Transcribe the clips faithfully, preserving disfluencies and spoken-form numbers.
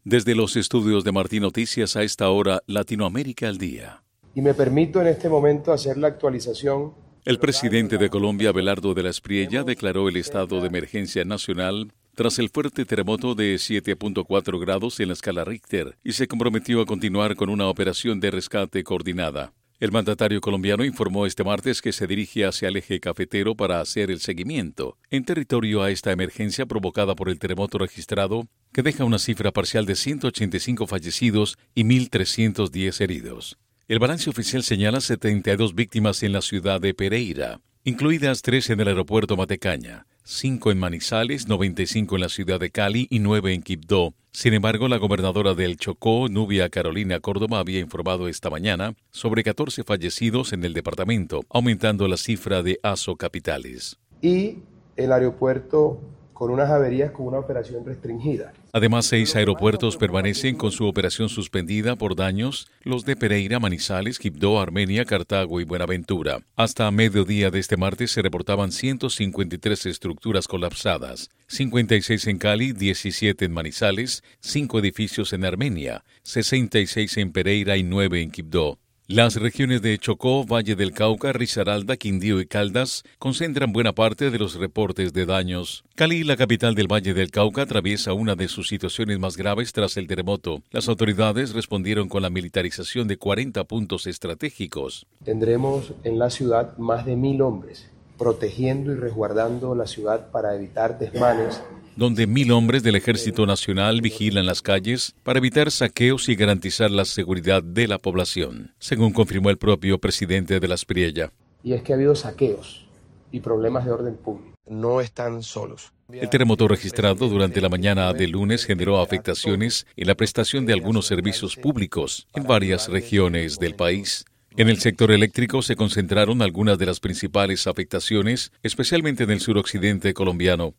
Desde los estudios de Martín Noticias a esta hora, Latinoamérica al día. Y me permito en este momento hacer la actualización. El presidente de Colombia, Abelardo de la Espriella, declaró el estado de emergencia nacional tras el fuerte terremoto de siete punto cuatro grados en la escala Richter y se comprometió a continuar con una operación de rescate coordinada. El mandatario colombiano informó este martes que se dirige hacia el eje cafetero para hacer el seguimiento en territorio a esta emergencia provocada por el terremoto registrado, que deja una cifra parcial de ciento ochenta y cinco fallecidos y mil trescientos diez heridos. El balance oficial señala setenta y dos víctimas en la ciudad de Pereira, incluidas tres en el aeropuerto Matecaña, cinco en Manizales, noventa y cinco en la ciudad de Cali y nueve en Quibdó. Sin embargo, la gobernadora del Chocó, Nubia Carolina Córdoba, había informado esta mañana sobre catorce fallecidos en el departamento, aumentando la cifra de Aso Capitales. Y el aeropuerto con unas averías con una operación restringida. Además, seis aeropuertos permanecen con su operación suspendida por daños, los de Pereira, Manizales, Quibdó, Armenia, Cartago y Buenaventura. Hasta mediodía de este martes se reportaban ciento cincuenta y tres estructuras colapsadas, cincuenta y seis en Cali, diecisiete en Manizales, cinco edificios en Armenia, sesenta y seis en Pereira y nueve en Quibdó. Las regiones de Chocó, Valle del Cauca, Risaralda, Quindío y Caldas concentran buena parte de los reportes de daños. Cali, la capital del Valle del Cauca, atraviesa una de sus situaciones más graves tras el terremoto. Las autoridades respondieron con la militarización de cuarenta puntos estratégicos. Tendremos en la ciudad más de mil hombres protegiendo y resguardando la ciudad para evitar desmanes, donde mil hombres del Ejército Nacional vigilan las calles para evitar saqueos y garantizar la seguridad de la población, según confirmó el propio presidente de la Espriella. Y es que ha habido saqueos y problemas de orden público. No están solos. El terremoto registrado durante la mañana del lunes generó afectaciones en la prestación de algunos servicios públicos en varias regiones del país. En el sector eléctrico se concentraron algunas de las principales afectaciones, especialmente en el suroccidente colombiano.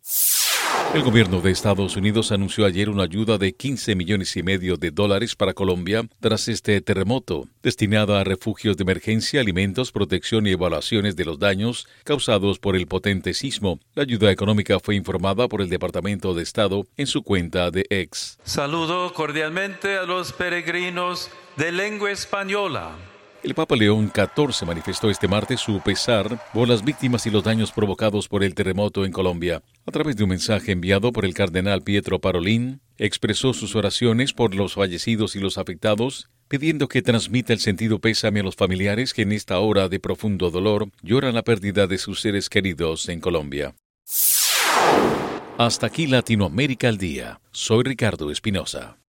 El gobierno de Estados Unidos anunció ayer una ayuda de quince millones y medio de dólares para Colombia tras este terremoto, destinada a refugios de emergencia, alimentos, protección y evaluaciones de los daños causados por el potente sismo. La ayuda económica fue informada por el Departamento de Estado en su cuenta de X. Saludo cordialmente a los peregrinos de lengua española. El Papa León catorce manifestó este martes su pesar por las víctimas y los daños provocados por el terremoto en Colombia. A través de un mensaje enviado por el cardenal Pietro Parolin, expresó sus oraciones por los fallecidos y los afectados, pidiendo que transmita el sentido pésame a los familiares que en esta hora de profundo dolor lloran la pérdida de sus seres queridos en Colombia. Hasta aquí Latinoamérica al día. Soy Ricardo Espinosa.